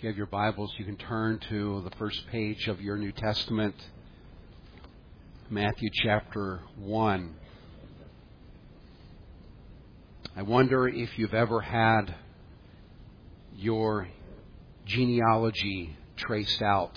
you have your Bibles, you can turn to the first page of your New Testament, Matthew chapter 1. I wonder if you've ever had your genealogy traced out.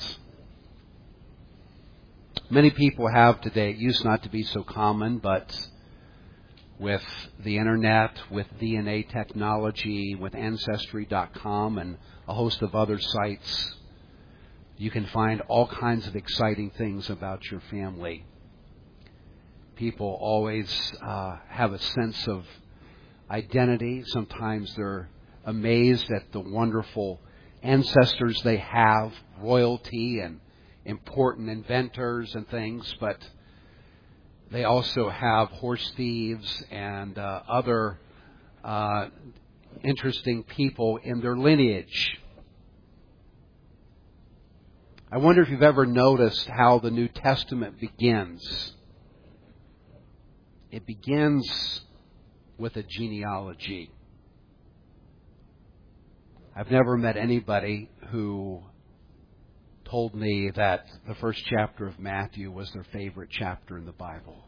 Many people have today. It used not to be so common, but with the internet, with DNA technology, with Ancestry.com and a host of other sites, you can find all kinds of exciting things about your family. People always have a sense of identity. Sometimes they're amazed at the wonderful ancestors they have, royalty and important inventors and things, but they also have horse thieves and other interesting people in their lineage. I wonder if you've ever noticed how the New Testament begins. It begins with a genealogy. I've never met anybody who told me that the first chapter of Matthew was their favorite chapter in the Bible.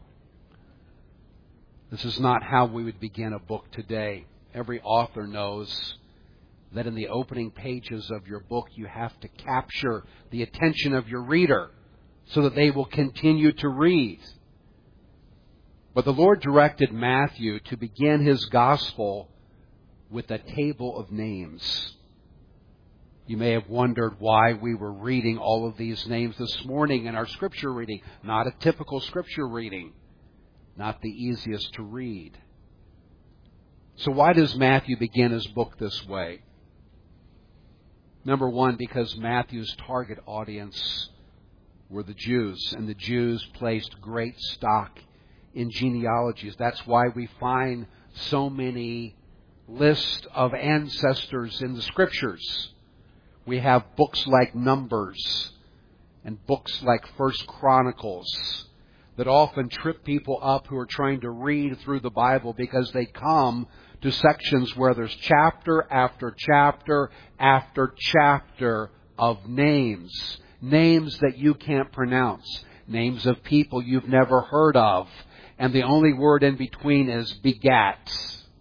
This is not how we would begin a book today. Every author knows that in the opening pages of your book you have to capture the attention of your reader so that they will continue to read. But the Lord directed Matthew to begin his gospel with a table of names. You may have wondered why we were reading all of these names this morning in our scripture reading. Not a typical scripture reading. Not the easiest to read. So why does Matthew begin his book this way? Number one, because Matthew's target audience were the Jews, and the Jews placed great stock in genealogies. That's why we find so many lists of ancestors in the scriptures. We have books like Numbers and books like First Chronicles that often trip people up who are trying to read through the Bible because they come to sections where there's chapter after chapter after chapter of names. Names that you can't pronounce. Names of people you've never heard of. And the only word in between is begat.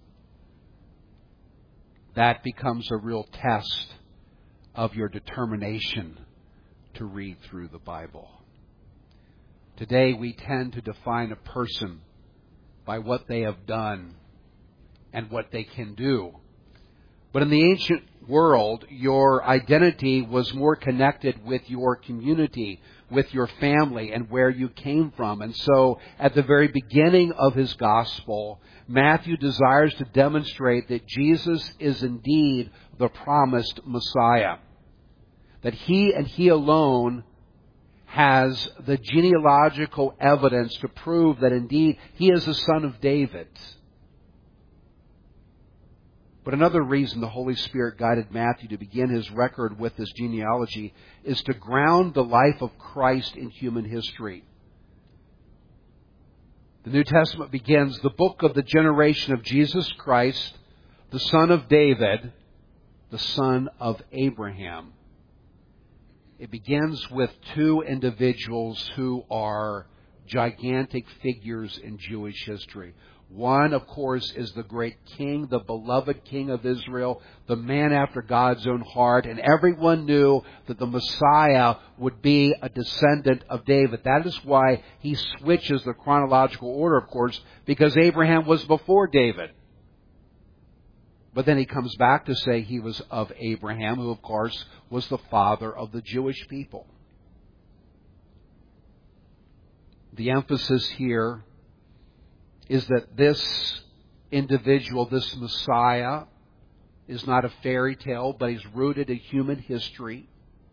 That becomes a real test of your determination to read through the Bible. Today we tend to define a person by what they have done and what they can do. But in the ancient world, your identity was more connected with your community, with your family, and where you came from. And so, at the very beginning of his gospel, Matthew desires to demonstrate that Jesus is indeed the promised Messiah. That he and he alone has the genealogical evidence to prove that indeed he is the son of David. But another reason the Holy Spirit guided Matthew to begin his record with this genealogy is to ground the life of Christ in human history. The New Testament begins the book of the generation of Jesus Christ, the son of David, the son of Abraham. It begins with two individuals who are gigantic figures in Jewish history. One, of course, is the great king, the beloved king of Israel, the man after God's own heart. And everyone knew that the Messiah would be a descendant of David. That is why he switches the chronological order, of course, because Abraham was before David. But then he comes back to say he was of Abraham, who, of course, was the father of the Jewish people. The emphasis here is that this individual, this Messiah, is not a fairy tale, but he's rooted in human history.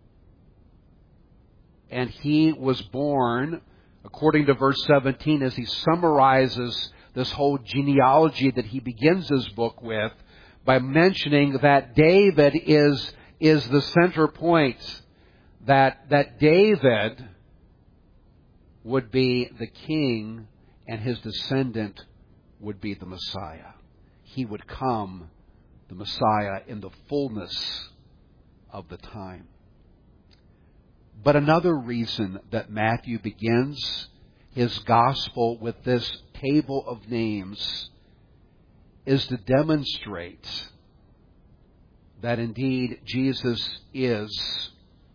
And he was born, according to verse 17, as he summarizes this whole genealogy that he begins his book with, by mentioning that David is the center point, that David would be the king and his descendant would be the Messiah. He would come, the Messiah, in the fullness of the time. But another reason that Matthew begins his gospel with this table of names is to demonstrate that indeed Jesus is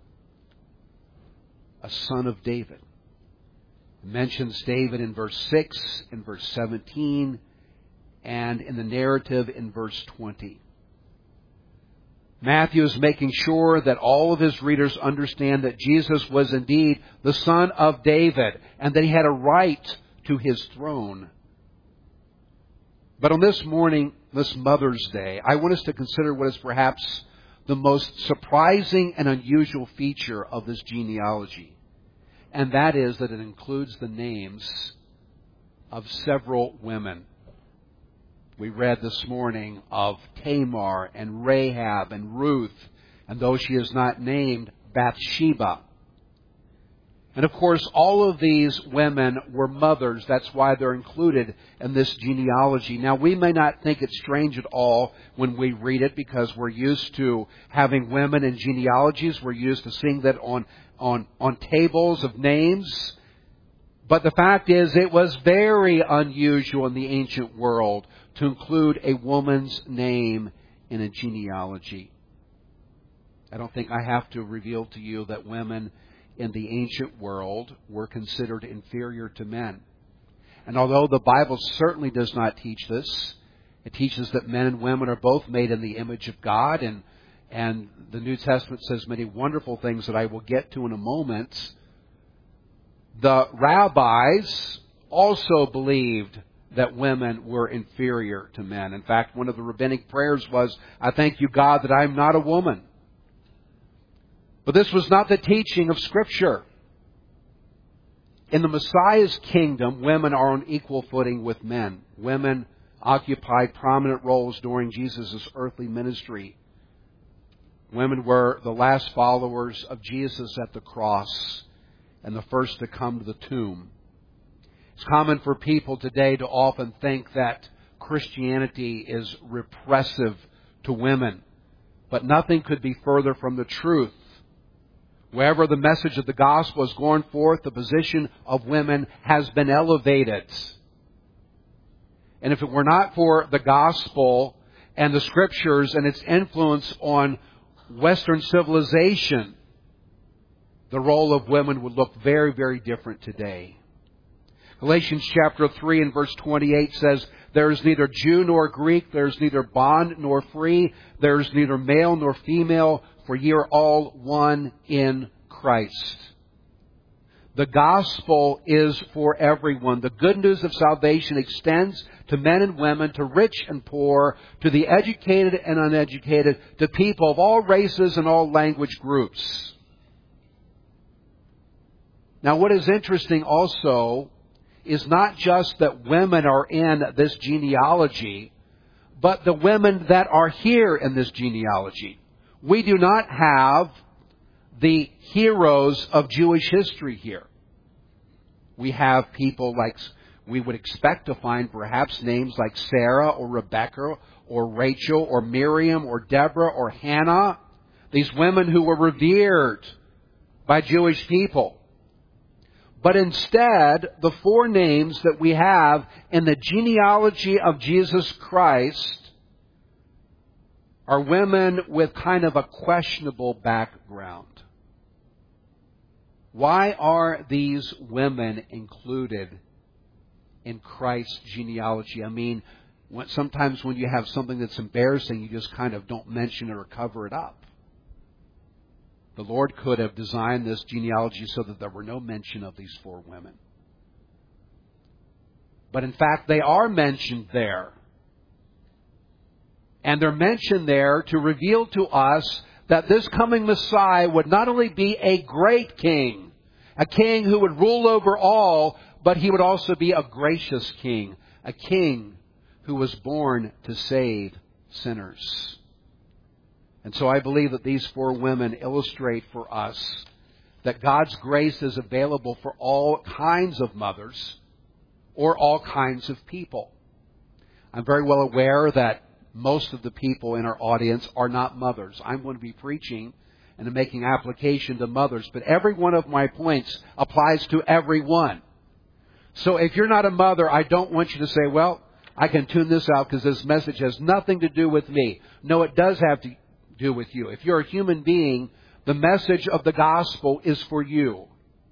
a son of David. It mentions David in verse 6, in verse 17, and in the narrative in verse 20. Matthew is making sure that all of his readers understand that Jesus was indeed the son of David and that he had a right to his throne. But on this morning, this Mother's Day, I want us to consider what is perhaps the most surprising and unusual feature of this genealogy. And that is that it includes the names of several women. We read this morning of Tamar and Rahab and Ruth, and though she is not named, Bathsheba. And of course, all of these women were mothers. That's why they're included in this genealogy. Now, we may not think it's strange at all when we read it because we're used to having women in genealogies. We're used to seeing that on tables of names. But the fact is, it was very unusual in the ancient world to include a woman's name in a genealogy. I don't think I have to reveal to you that women in the ancient world were considered inferior to men. And although the Bible certainly does not teach this, it teaches that men and women are both made in the image of God, and the New Testament says many wonderful things that I will get to in a moment. The rabbis also believed that women were inferior to men. In fact, one of the rabbinic prayers was, I thank you, God, that I am not a woman. But this was not the teaching of Scripture. In the Messiah's kingdom, women are on equal footing with men. Women occupied prominent roles during Jesus' earthly ministry. Women were the last followers of Jesus at the cross and the first to come to the tomb. It's common for people today to often think that Christianity is repressive to women. But nothing could be further from the truth. Wherever the message of the gospel is going forth, the position of women has been elevated. And if it were not for the gospel and the Scriptures and its influence on Western civilization, the role of women would look very, very different today. Galatians chapter 3 and verse 28 says, there is neither Jew nor Greek, there is neither bond nor free, there is neither male nor female, for ye are all one in Christ. The gospel is for everyone. The good news of salvation extends to men and women, to rich and poor, to the educated and uneducated, to people of all races and all language groups. Now, what is interesting also is not just that women are in this genealogy, but the women that are here in this genealogy. We do not have the heroes of Jewish history here. We have people like we would expect to find perhaps names like Sarah or Rebecca or Rachel or Miriam or Deborah or Hannah. These women who were revered by Jewish people. But instead, the four names that we have in the genealogy of Jesus Christ are women with kind of a questionable background. Why are these women included in Christ's genealogy? I mean, sometimes when you have something that's embarrassing, you just kind of don't mention it or cover it up. The Lord could have designed this genealogy so that there were no mention of these four women. But in fact, they are mentioned there. And they're mentioned there to reveal to us that this coming Messiah would not only be a great king, a king who would rule over all, but he would also be a gracious king, a king who was born to save sinners. And so I believe that these four women illustrate for us that God's grace is available for all kinds of mothers or all kinds of people. I'm very well aware that most of the people in our audience are not mothers. I'm going to be preaching and making application to mothers, but every one of my points applies to everyone. So if you're not a mother, I don't want you to say, well, I can tune this out because this message has nothing to do with me. No, it does have to do with you. If you're a human being, the message of the gospel is for you.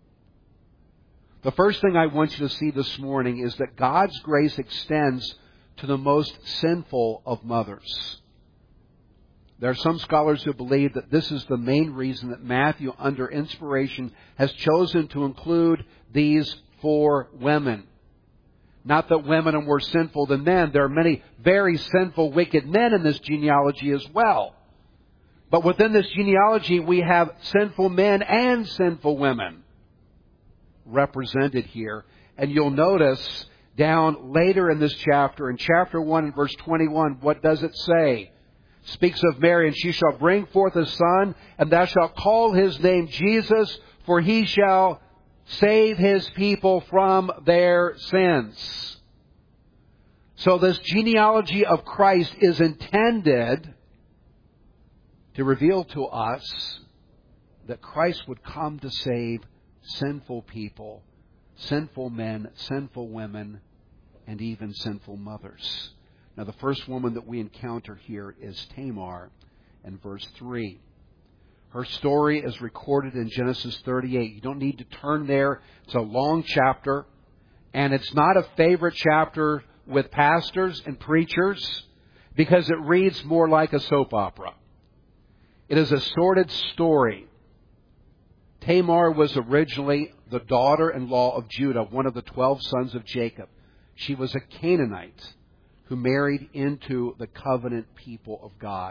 The first thing I want you to see this morning is that God's grace extends to the most sinful of mothers. There are some scholars who believe that this is the main reason that Matthew, under inspiration, has chosen to include these 4 women. Not that women are more sinful than men. There are many very sinful, wicked men in this genealogy as well. But within this genealogy, we have sinful men and sinful women represented here. And you'll notice down later in this chapter, in chapter 1 and verse 21, what does it say? It speaks of Mary, and she shall bring forth a son, and thou shalt call his name Jesus, for he shall save his people from their sins. So this genealogy of Christ is intended to reveal to us that Christ would come to save sinful people, sinful men, sinful women, and even sinful mothers. Now, the first woman that we encounter here is Tamar in verse 3. Her story is recorded in Genesis 38. You don't need to turn there. It's a long chapter, and it's not a favorite chapter with pastors and preachers because it reads more like a soap opera. It is a sordid story. Tamar was originally the daughter-in-law of Judah, one of the 12 sons of Jacob. She was a Canaanite who married into the covenant people of God.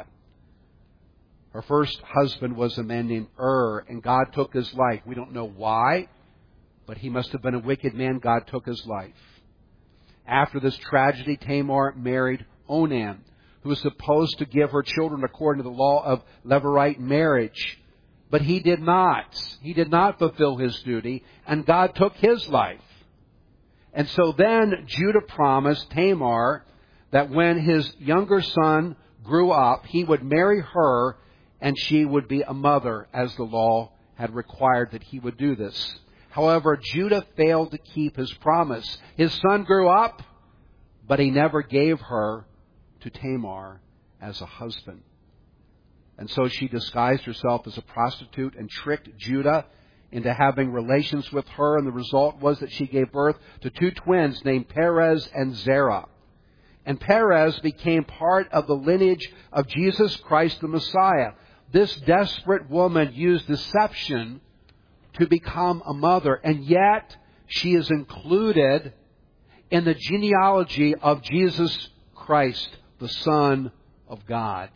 Her first husband was a man named and God took his life. We don't know why, but he must have been a wicked man. God took his life. After this tragedy, Tamar married Onan, who was supposed to give her children according to the law of Levirate marriage. But he did not. He did not fulfill his duty, and God took his life. And so then Judah promised Tamar that when his younger son grew up, he would marry her and she would be a mother, as the law had required that he would do this. However, Judah failed to keep his promise. His son grew up, but he never gave her to Tamar as a husband. And so she disguised herself as a prostitute and tricked Judah into having relations with her. And the result was that she gave birth to 2 twins named Perez and Zerah. And Perez became part of the lineage of Jesus Christ the Messiah. This desperate woman used deception to become a mother. And yet she is included in the genealogy of Jesus Christ, the Son of God.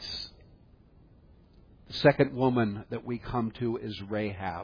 The second woman that we come to is Rahab.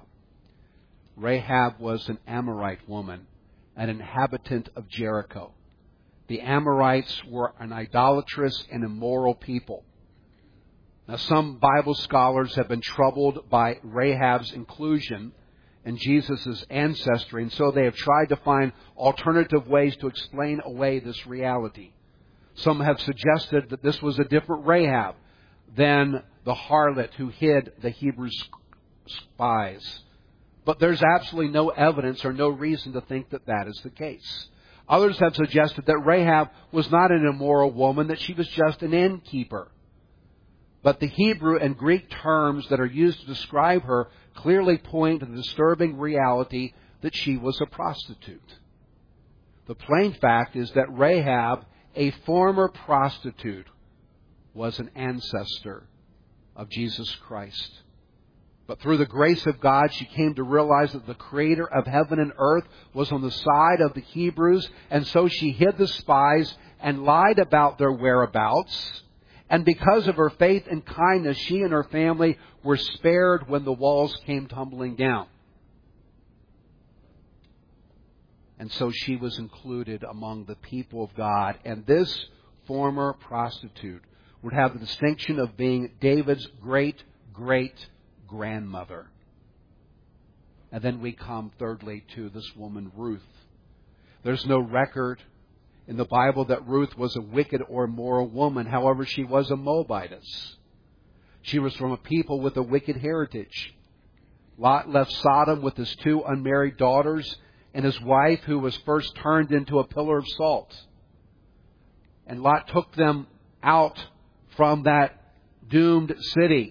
Rahab was an Amorite woman, an inhabitant of Jericho. The Amorites were an idolatrous and immoral people. Now, some Bible scholars have been troubled by Rahab's inclusion in Jesus' ancestry, and so they have tried to find alternative ways to explain away this reality. Some have suggested that this was a different Rahab than the harlot who hid the Hebrew spies. But there's absolutely no evidence or no reason to think that that is the case. Others have suggested that Rahab was not an immoral woman, that she was just an innkeeper. But the Hebrew and Greek terms that are used to describe her clearly point to the disturbing reality that she was a prostitute. The plain fact is that Rahab, a former prostitute, was an ancestor of Jesus Christ. But through the grace of God, she came to realize that the Creator of heaven and earth was on the side of the Hebrews, and so she hid the spies and lied about their whereabouts. And because of her faith and kindness, she and her family were spared when the walls came tumbling down. And so she was included among the people of God. And this former prostitute would have the distinction of being David's great-great-grandmother. And then we come, thirdly, to this woman, Ruth. There's no record in the Bible that Ruth was a wicked or immoral woman. However, she was a Moabitess. She was from a people with a wicked heritage. Lot left Sodom with his 2 unmarried daughters and his wife, who was first turned into a pillar of salt. And Lot took them out from that doomed city.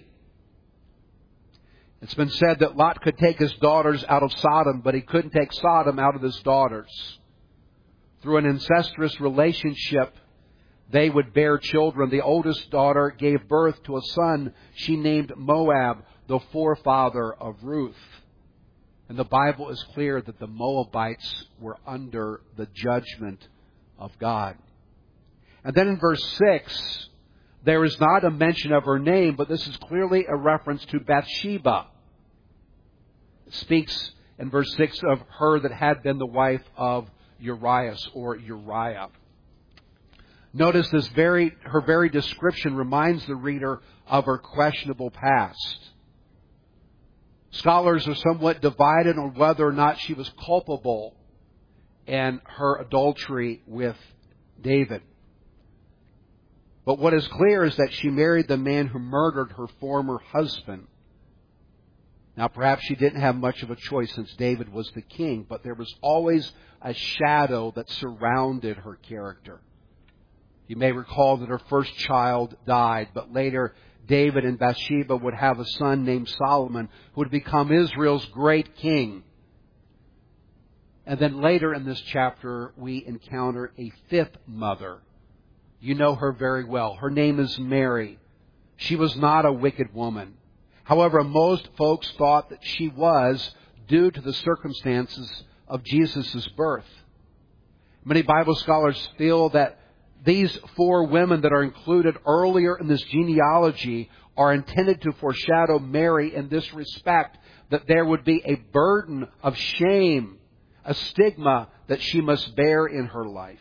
It's been said that Lot could take his daughters out of Sodom, but he couldn't take Sodom out of his daughters. Through an incestuous relationship, they would bear children. The oldest daughter gave birth to a son she named Moab, the forefather of Ruth. And the Bible is clear that the Moabites were under the judgment of God. And then in verse 6, there is not a mention of her name, but this is clearly a reference to Bathsheba. It speaks in verse 6 of her that had been the wife of Urias or Uriah. Notice her very description reminds the reader of her questionable past. Scholars are somewhat divided on whether or not she was culpable in her adultery with David. But what is clear is that she married the man who murdered her former husband. Now, perhaps she didn't have much of a choice since David was the king, but there was always a shadow that surrounded her character. You may recall that her first child died, but later David and Bathsheba would have a son named Solomon who would become Israel's great king. And then later in this chapter, we encounter a 5th mother. You know her very well. Her name is Mary. She was not a wicked woman. However, most folks thought that she was due to the circumstances of Jesus' birth. Many Bible scholars feel that these 4 women that are included earlier in this genealogy are intended to foreshadow Mary in this respect, that there would be a burden of shame, a stigma that she must bear in her life.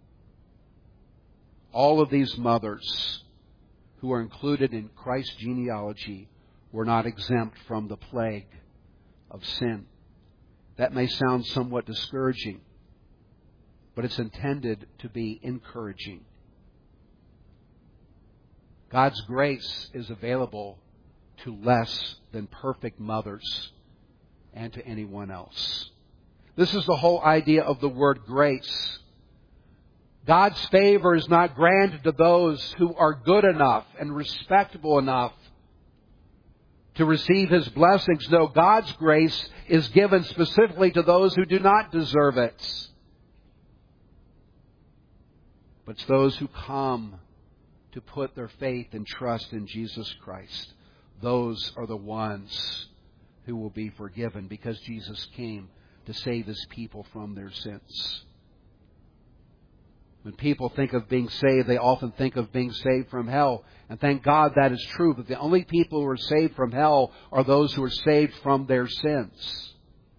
All of these mothers who are included in Christ's genealogy were not exempt from the plague of sin. That may sound somewhat discouraging, but it's intended to be encouraging. God's grace is available to less than perfect mothers and to anyone else. This is the whole idea of the word grace. God's favor is not granted to those who are good enough and respectable enough to receive His blessings. No, God's grace is given specifically to those who do not deserve it. But it's those who come to put their faith and trust in Jesus Christ. Those are the ones who will be forgiven because Jesus came to save His people from their sins. When people think of being saved, they often think of being saved from hell. And thank God that is true. But the only people who are saved from hell are those who are saved from their sins.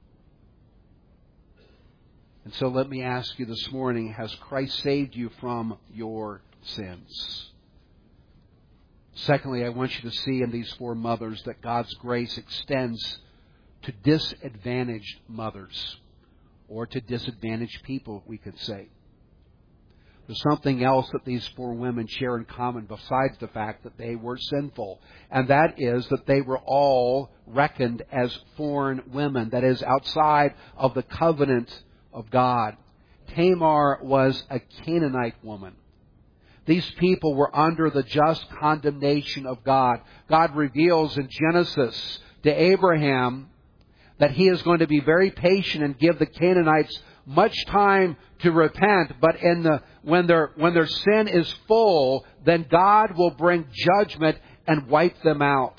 And so let me ask you this morning, has Christ saved you from your sins? Secondly, I want you to see in these 4 mothers that God's grace extends to disadvantaged mothers, or to disadvantaged people, we could say. There's something else that these 4 women share in common besides the fact that they were sinful. And that is that they were all reckoned as foreign women. That is, outside of the covenant of God. Tamar was a Canaanite woman. These people were under the just condemnation of God. God reveals in Genesis to Abraham that He is going to be very patient and give the Canaanites much time to repent, but when their sin is full, then God will bring judgment and wipe them out.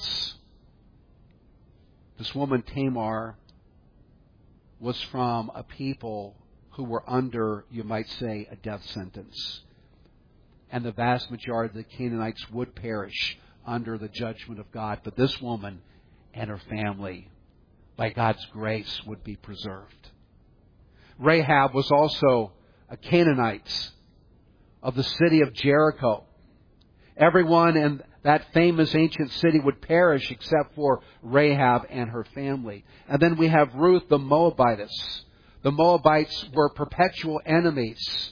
This woman Tamar was from a people who were under, you might say, a death sentence. And the vast majority of the Canaanites would perish under the judgment of God. But this woman and her family, by God's grace, would be preserved. Rahab was also a Canaanite of the city of Jericho. Everyone in that famous ancient city would perish except for Rahab and her family. And then we have Ruth the Moabitess. The Moabites were perpetual enemies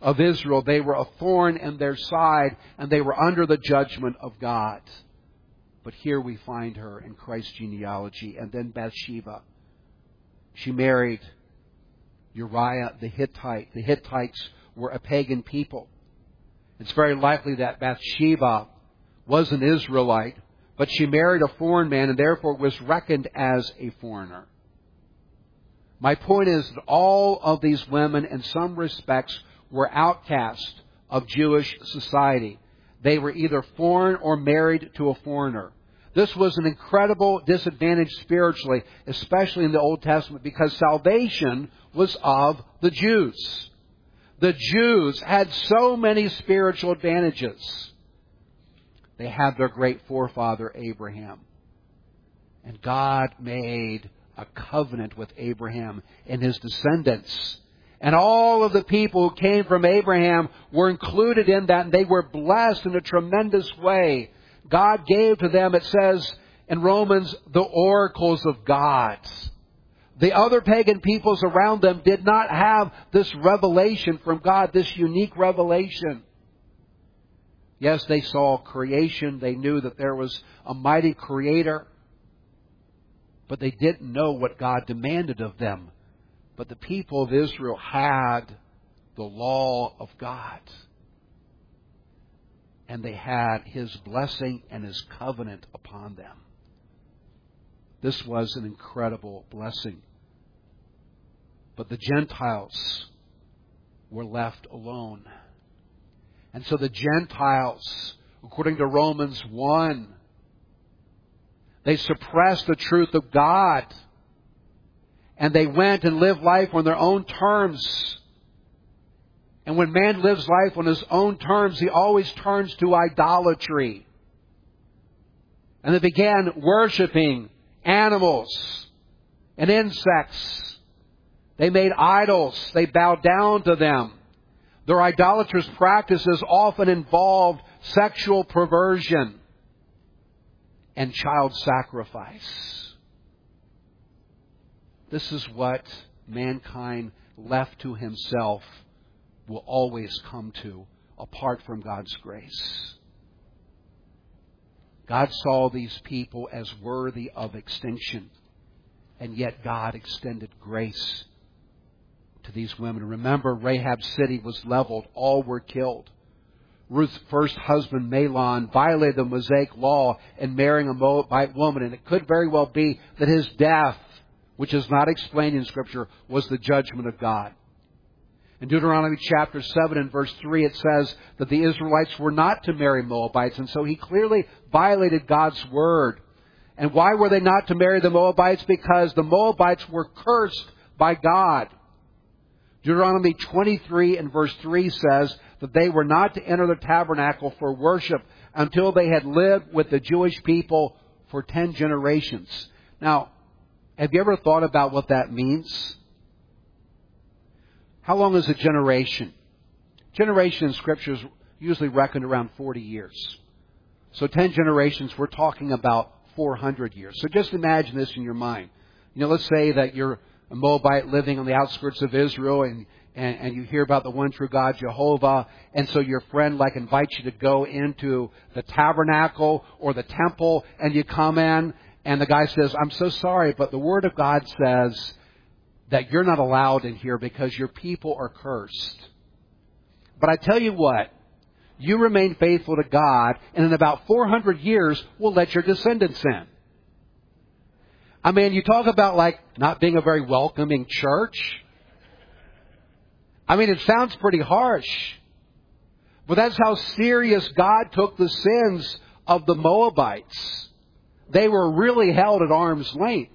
of Israel. They were a thorn in their side, and they were under the judgment of God. But here we find her in Christ's genealogy. And then Bathsheba. She married Uriah the Hittite. The Hittites were a pagan people. It's very likely that Bathsheba was an Israelite, but she married a foreign man and therefore was reckoned as a foreigner. My point is that all of these women, in some respects, were outcasts of Jewish society. They were either foreign or married to a foreigner. This was an incredible disadvantage spiritually, especially in the Old Testament, because salvation was of the Jews. The Jews had so many spiritual advantages. They had their great forefather Abraham. And God made a covenant with Abraham and his descendants. And all of the people who came from Abraham were included in that, and they were blessed in a tremendous way. God gave to them, it says in Romans, the oracles of God. The other pagan peoples around them did not have this revelation from God, this unique revelation. Yes, they saw creation. They knew that there was a mighty Creator. But they didn't know what God demanded of them. But the people of Israel had the law of God. And they had His blessing and His covenant upon them. This was an incredible blessing. But the Gentiles were left alone. And so the Gentiles, according to Romans 1, they suppressed the truth of God. And they went and lived life on their own terms. And when man lives life on his own terms, he always turns to idolatry. And they began worshiping animals and insects. They made idols. They bowed down to them. Their idolatrous practices often involved sexual perversion and child sacrifice. This is what mankind left to himself will always come to apart from God's grace. God saw these people as worthy of extinction, and yet God extended grace to these women. Remember, Rahab's city was leveled. All were killed. Ruth's first husband, Mahlon, violated the Mosaic law in marrying a Moabite woman, and it could very well be that his death, which is not explained in Scripture, was the judgment of God. In Deuteronomy chapter 7 and verse 3, it says that the Israelites were not to marry Moabites, and so he clearly violated God's word. And why were they not to marry the Moabites? Because the Moabites were cursed by God. Deuteronomy 23 and verse 3 says that they were not to enter the tabernacle for worship until they had lived with the Jewish people for 10 generations. Now, have you ever thought about what that means? How long is a generation? Generation in Scripture is usually reckoned around 40 years. So 10 generations, we're talking about 400 years. So just imagine this in your mind. Let's say that you're a Moabite living on the outskirts of Israel and you hear about the one true God, Jehovah, and so your friend invites you to go into the tabernacle or the temple, and you come in and the guy says, I'm so sorry, but the Word of God says that you're not allowed in here because your people are cursed. But I tell you what, you remain faithful to God, and in about 400 years, we'll let your descendants in. I mean, you talk about not being a very welcoming church. I mean, it sounds pretty harsh. But that's how serious God took the sins of the Moabites. They were really held at arm's length.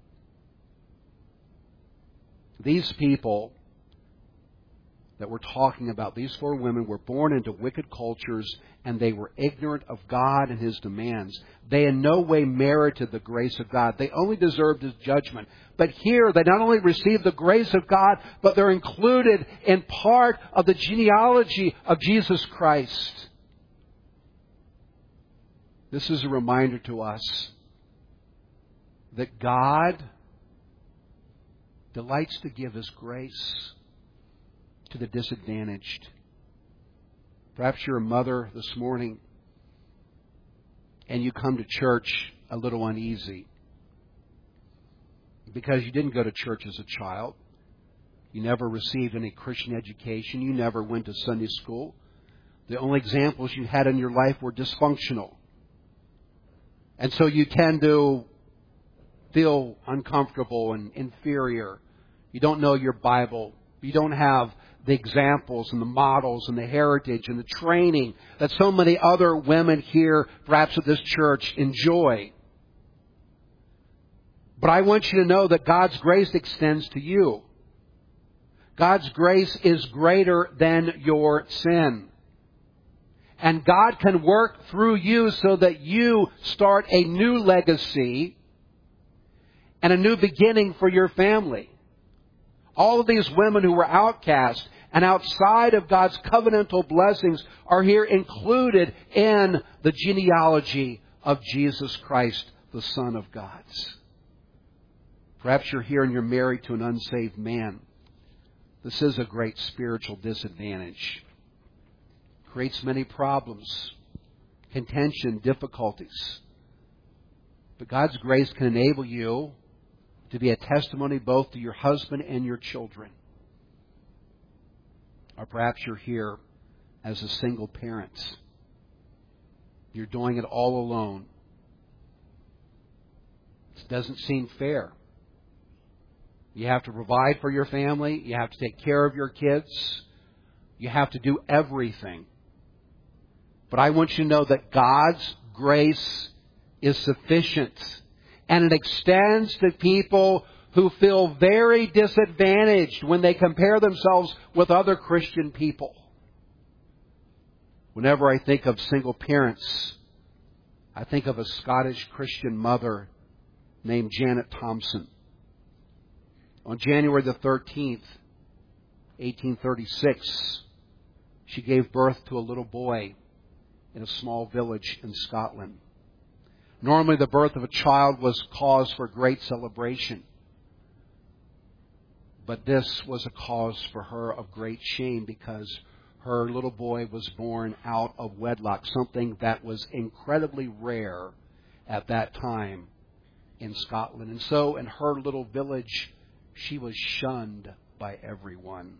These people that we're talking about, these 4 women, were born into wicked cultures, and they were ignorant of God and His demands. They in no way merited the grace of God. They only deserved His judgment. But here, they not only received the grace of God, but they're included in part of the genealogy of Jesus Christ. This is a reminder to us that God delights to give His grace to the disadvantaged Perhaps you're a mother this morning and you come to church a little uneasy because you didn't go to church as a child. You never received any Christian education. You never went to Sunday school. The only examples you had in your life were dysfunctional. And so you tend to feel uncomfortable and inferior. You don't know your Bible. You don't have the examples and the models and the heritage and the training that so many other women here, perhaps at this church, enjoy. But I want you to know that God's grace extends to you. God's grace is greater than your sin. And God can work through you so that you start a new legacy and a new beginning for your family. All of these women who were outcast and outside of God's covenantal blessings are here included in the genealogy of Jesus Christ, the Son of God. Perhaps you're here and you're married to an unsaved man. This is a great spiritual disadvantage. Creates many problems, contention, difficulties. But God's grace can enable you to be a testimony both to your husband and your children. Or perhaps you're here as a single parent. You're doing it all alone. It doesn't seem fair. You have to provide for your family. You have to take care of your kids. You have to do everything. But I want you to know that God's grace is sufficient. And it extends to people who feel very disadvantaged when they compare themselves with other Christian people. Whenever I think of single parents, I think of a Scottish Christian mother named Janet Thompson. On January the 13th, 1836, she gave birth to a little boy in a small village in Scotland. Normally, the birth of a child was cause for great celebration. But this was a cause for her of great shame because her little boy was born out of wedlock, something that was incredibly rare at that time in Scotland. And so in her little village, she was shunned by everyone.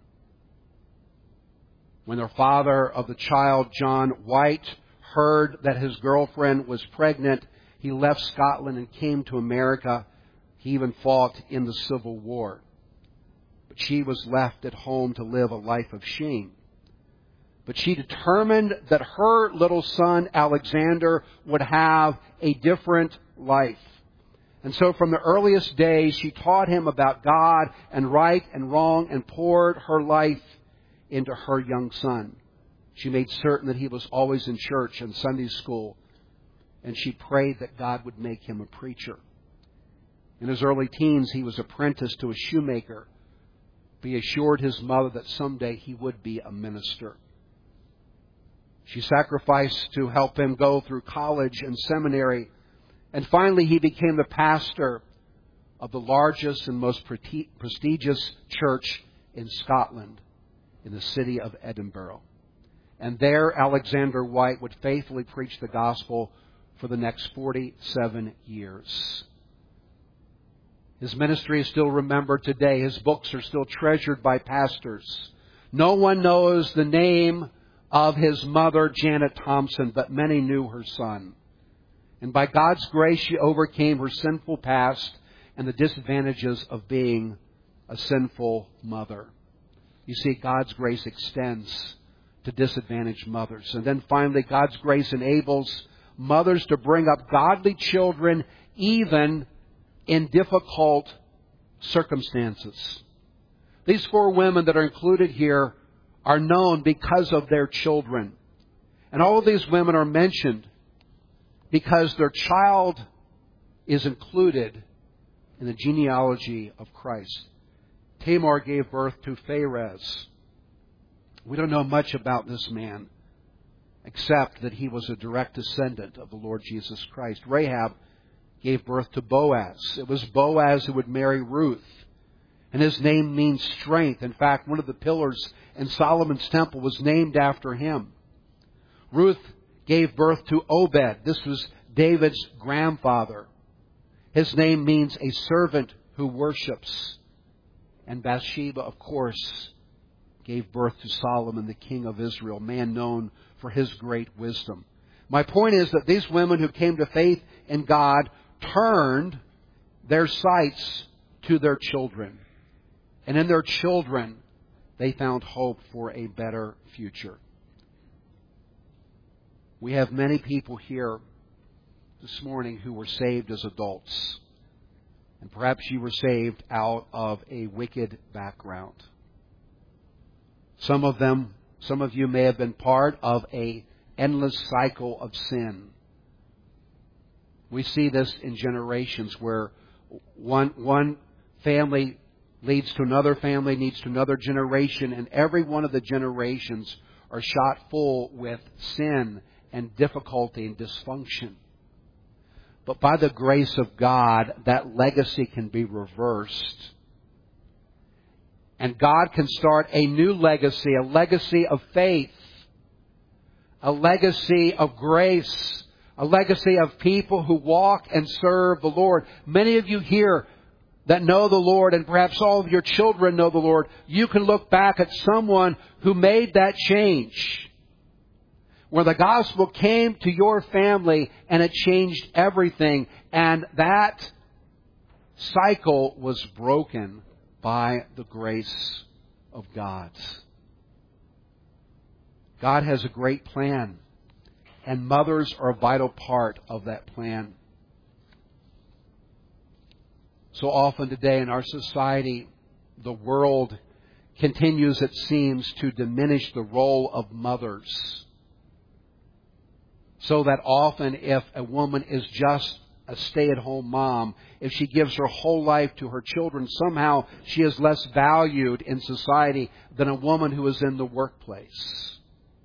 When the father of the child, John White, heard that his girlfriend was pregnant, he left Scotland and came to America. He even fought in the Civil War. But she was left at home to live a life of shame. But she determined that her little son, Alexander, would have a different life. And so from the earliest days, she taught him about God and right and wrong and poured her life into her young son. She made certain that he was always in church and Sunday school. And she prayed that God would make him a preacher. In his early teens, he was apprenticed to a shoemaker. But he assured his mother that someday he would be a minister. She sacrificed to help him go through college and seminary. And finally, he became the pastor of the largest and most prestigious church in Scotland, in the city of Edinburgh. And there, Alexander White would faithfully preach the gospel for the next 47 years. His ministry is still remembered today. His books are still treasured by pastors. No one knows the name of his mother, Janet Thompson, but many knew her son. And by God's grace, she overcame her sinful past and the disadvantages of being a sinful mother. You see, God's grace extends to disadvantaged mothers. And then finally, God's grace enables mothers to bring up godly children even in difficult circumstances. These 4 women that are included here are known because of their children. And all of these women are mentioned because their child is included in the genealogy of Christ. Tamar gave birth to Pharez. We don't know much about this man, except that he was a direct descendant of the Lord Jesus Christ. Rahab gave birth to Boaz. It was Boaz who would marry Ruth. And his name means strength. In fact, one of the pillars in Solomon's temple was named after him. Ruth gave birth to Obed. This was David's grandfather. His name means a servant who worships. And Bathsheba, of course, gave birth to Solomon, the king of Israel, man known for his great wisdom. My point is that these women who came to faith in God turned their sights to their children. And in their children, they found hope for a better future. We have many people here this morning who were saved as adults. And perhaps you were saved out of a wicked background. Some of you may have been part of an endless cycle of sin. We see this in generations where one family leads to another family, leads to another generation, and every one of the generations are shot full with sin and difficulty and dysfunction. But by the grace of God, that legacy can be reversed. And God can start a new legacy, a legacy of faith, a legacy of grace, a legacy of people who walk and serve the Lord. Many of you here that know the Lord, and perhaps all of your children know the Lord, you can look back at someone who made that change, where the gospel came to your family and it changed everything. And that cycle was broken by the grace of God. God has a great plan, and mothers are a vital part of that plan. So often today in our society, the world continues, it seems, to diminish the role of mothers. So that often if a woman is just a stay-at-home mom, if she gives her whole life to her children, somehow she is less valued in society than a woman who is in the workplace.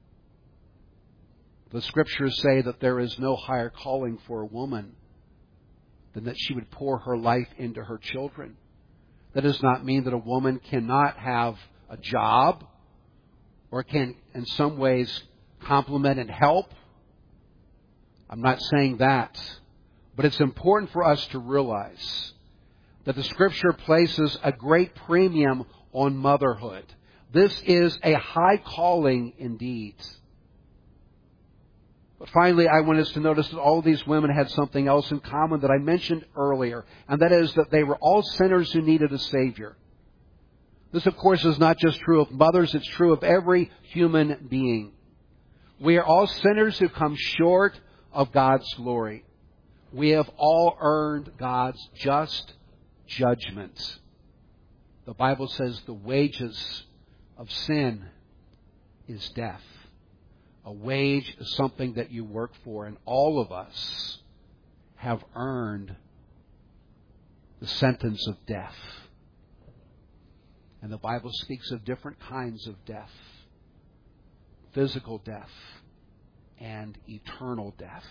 The Scriptures say that there is no higher calling for a woman than that she would pour her life into her children. That does not mean that a woman cannot have a job or can in some ways complement and help. I'm not saying that. But it's important for us to realize that the Scripture places a great premium on motherhood. This is a high calling indeed. But finally, I want us to notice that all of these women had something else in common that I mentioned earlier, and that is that they were all sinners who needed a Savior. This, of course, is not just true of mothers, it's true of every human being. We are all sinners who come short of God's glory. We have all earned God's just judgment. The Bible says the wages of sin is death. A wage is something that you work for, and all of us have earned the sentence of death. And the Bible speaks of different kinds of death. Physical death and eternal death.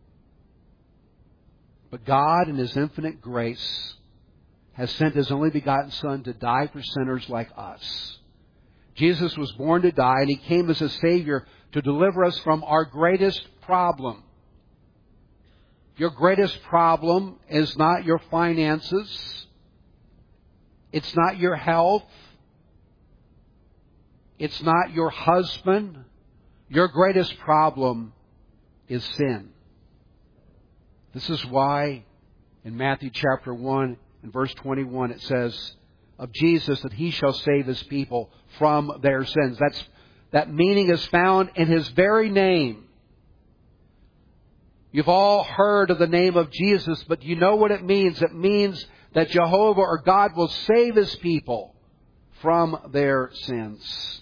But God, in His infinite grace, has sent His only begotten Son to die for sinners like us. Jesus was born to die, and He came as a Savior to deliver us from our greatest problem. Your greatest problem is not your finances. It's not your health. It's not your husband. Your greatest problem is sin. This is why in Matthew chapter 1 and verse 21 it says of Jesus that He shall save His people from their sins. That meaning is found in His very name. You've all heard of the name of Jesus, but you know what it means. It means that Jehovah or God will save His people from their sins.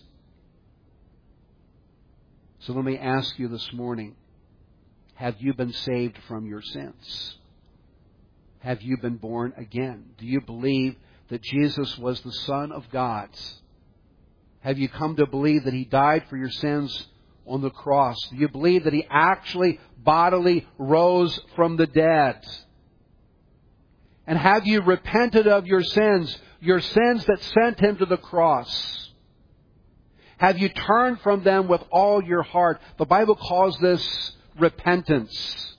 So let me ask you this morning, have you been saved from your sins? Have you been born again? Do you believe that Jesus was the Son of God? Have you come to believe that He died for your sins on the cross? Do you believe that He actually bodily rose from the dead? And have you repented of your sins that sent Him to the cross? Have you turned from them with all your heart? The Bible calls this repentance.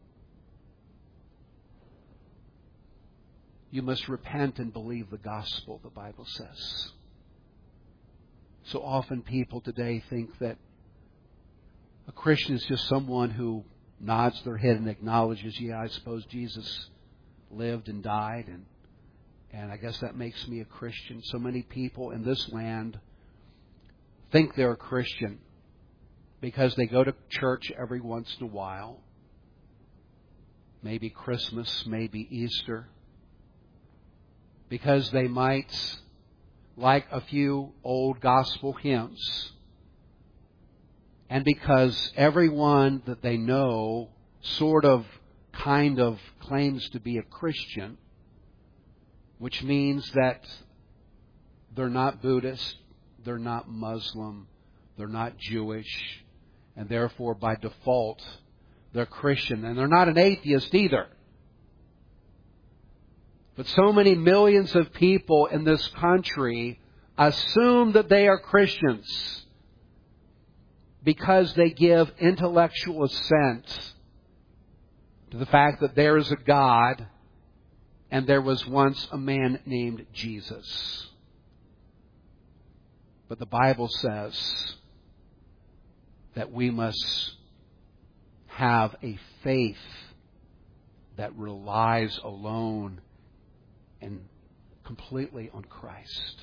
You must repent and believe the gospel, the Bible says. So often people today think that a Christian is just someone who nods their head and acknowledges, yeah, I suppose Jesus lived and died, and I guess that makes me a Christian. So many people in this land think they're a Christian because they go to church every once in a while. Maybe Christmas, maybe Easter. Because they might like a few old gospel hymns. And because everyone that they know kind of claims to be a Christian, which means that they're not Buddhist, they're not Muslim, they're not Jewish, and therefore by default they're Christian. And they're not an atheist either. But so many millions of people in this country assume that they are Christians because they give intellectual assent to the fact that there is a God and there was once a man named Jesus. But the Bible says that we must have a faith that relies alone and completely on Christ.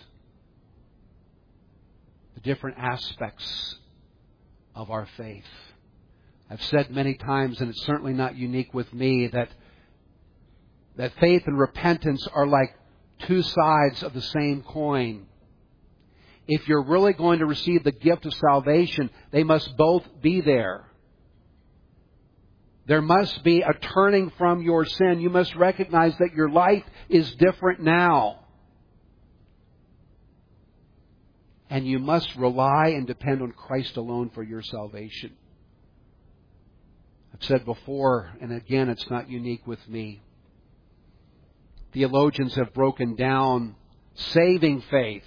The different aspects of our faith. I've said many times, and it's certainly not unique with me, that faith and repentance are like two sides of the same coin. If you're really going to receive the gift of salvation, they must both be there. There must be a turning from your sin. You must recognize that your life is different now. And you must rely and depend on Christ alone for your salvation. I've said before, and again, it's not unique with me. Theologians have broken down saving faith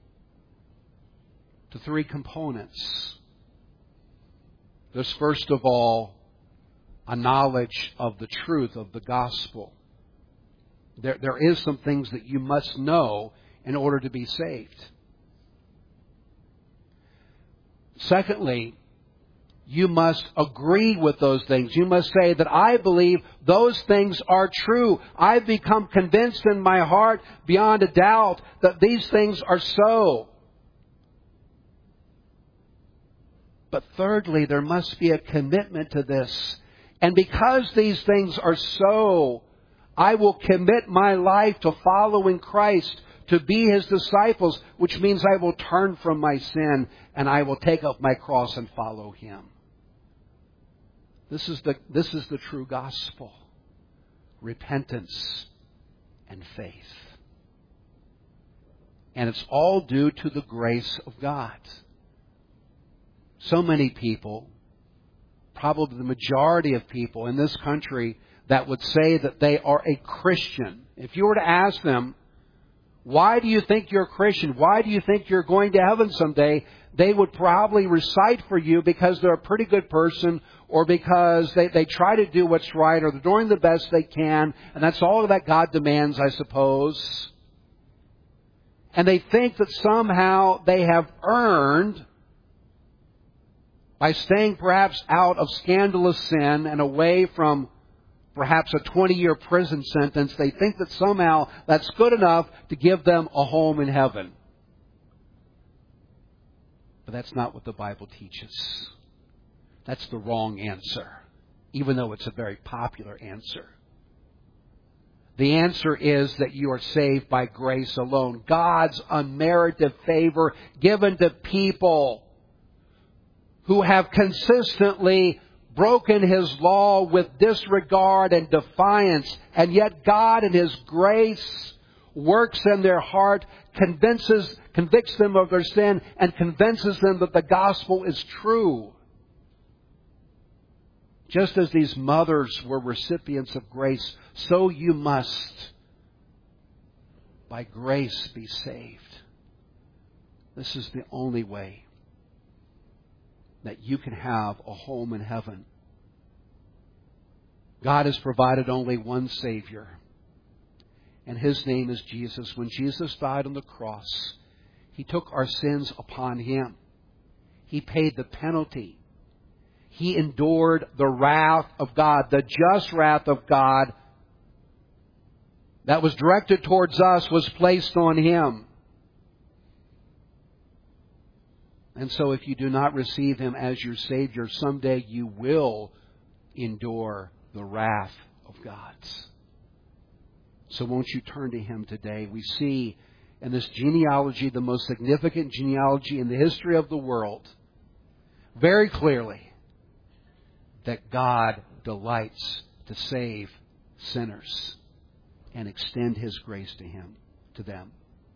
to three components. There's first of all a knowledge of the truth of the gospel. There is some things that you must know in order to be saved. Secondly, you must agree with those things. You must say that I believe those things are true. I've become convinced in my heart beyond a doubt that these things are so. But thirdly, there must be a commitment to this. And because these things are so, I will commit my life to following Christ, to be His disciples, which means I will turn from my sin and I will take up my cross and follow Him. This is the true gospel. Repentance and faith. And it's all due to the grace of God. So many people, probably the majority of people in this country, that would say that they are a Christian. If you were to ask them, why do you think you're a Christian? Why do you think you're going to heaven someday? They would probably recite for you because they're a pretty good person, or because they try to do what's right, or they're doing the best they can, and that's all that God demands, I suppose. And they think that somehow they have earned, by staying perhaps out of scandalous sin and away from perhaps a 20-year prison sentence, they think that somehow that's good enough to give them a home in heaven. But that's not what the Bible teaches. That's the wrong answer, even though it's a very popular answer. The answer is that you are saved by grace alone. God's unmerited favor given to people who have consistently broken His law with disregard and defiance, and yet God in His grace works in their heart, convicts them of their sin, and convinces them that the gospel is true. Just as these mothers were recipients of grace, so you must, by grace, be saved. This is the only way that you can have a home in heaven. God has provided only one Savior, and His name is Jesus. When Jesus died on the cross, He took our sins upon Him. He paid the penalty. He endured the wrath of God, the just wrath of God that was directed towards us was placed on Him. And so if you do not receive Him as your Savior, someday you will endure the wrath of God. So won't you turn to Him today? We see in this genealogy, the most significant genealogy in the history of the world, very clearly that God delights to save sinners and extend His grace to them.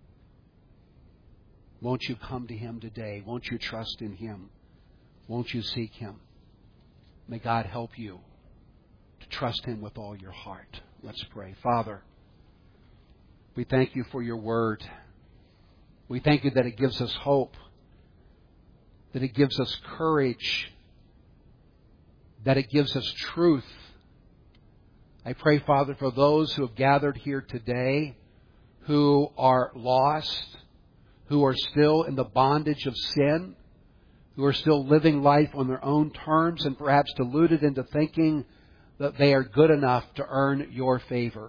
Won't you come to Him today? Won't you trust in Him? Won't you seek Him? May God help you to trust Him with all your heart. Let's pray. Father, we thank You for Your Word. We thank You that it gives us hope, that it gives us courage, that it gives us truth. I pray, Father, for those who have gathered here today who are lost, who are still in the bondage of sin, who are still living life on their own terms and perhaps deluded into thinking that they are good enough to earn Your favor.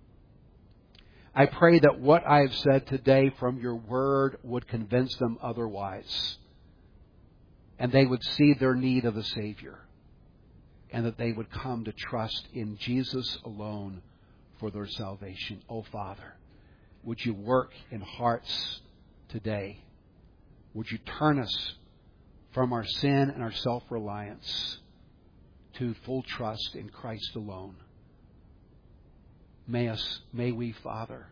I pray that what I have said today from Your Word would convince them otherwise, and they would see their need of a Savior, and that they would come to trust in Jesus alone for their salvation. Oh, Father, would You work in hearts today? Would You turn us from our sin and our self-reliance to full trust in Christ alone? May we, Father,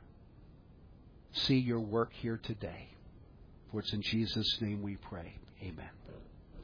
see Your work here today. For it's in Jesus' name we pray. Amen.